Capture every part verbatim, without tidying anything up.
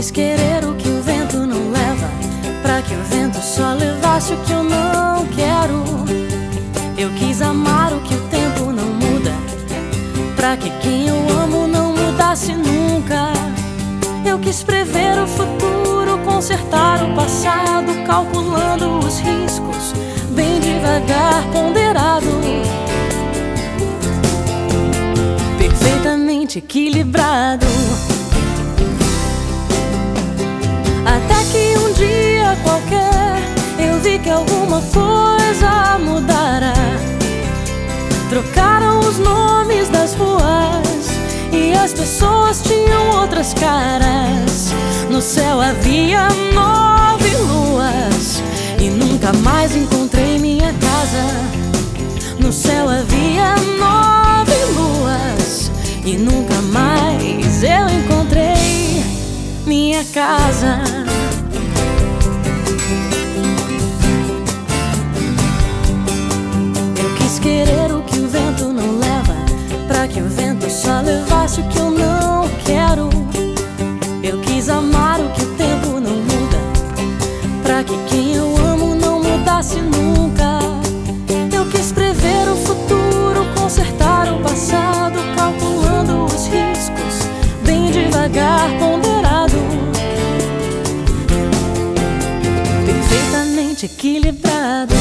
quis querer o que o vento não leva, pra que o vento só levasse o que eu não quero. Eu quis amar o que o tempo não muda, pra que quem eu amo não mudasse nunca. Eu quis prever o futuro, consertar o passado, calculando os riscos, bem devagar, ponderado, perfeitamente equilibrado. Até que um dia qualquer eu vi que alguma coisa mudara. Trocaram os nomes das ruas e as pessoas tinham outras caras. No céu havia nove luas e nunca mais encontrei minha casa. No céu havia nove luas e nunca mais eu encontrei minha casa. Eu quis querer o que o vento não leva, pra que o vento só levasse o que eu não quero. Eu quis amar o que o tempo não muda, pra que quem eu amo não mudasse nunca. Eu quis prever o futuro, consertar o passado, calculando os riscos, bem devagar, ponderado, perfeitamente equilibrado.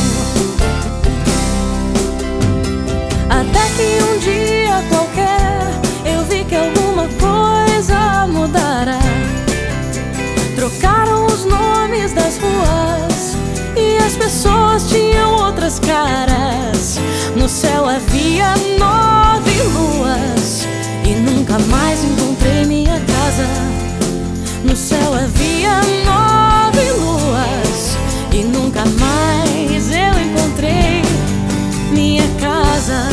Até que um dia qualquer eu vi que alguma coisa mudara. Trocaram os nomes das ruas e as pessoas tinham outras caras. No céu havia nove luas e nunca mais encontrei minha casa. No céu havia nove luas e nunca mais eu encontrei minha casa.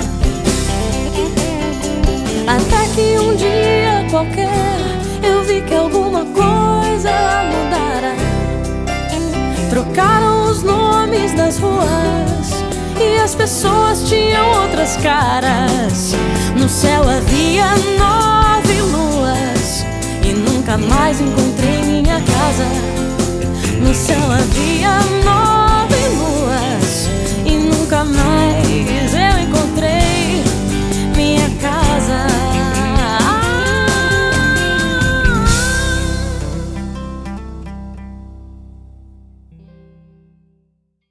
Até que um dia qualquer eu vi que alguma coisa mudara. Trocaram os nomes das ruas e as pessoas tinham outras caras. No céu havia nove luas e nunca mais encontrei minha casa. No céu havia nove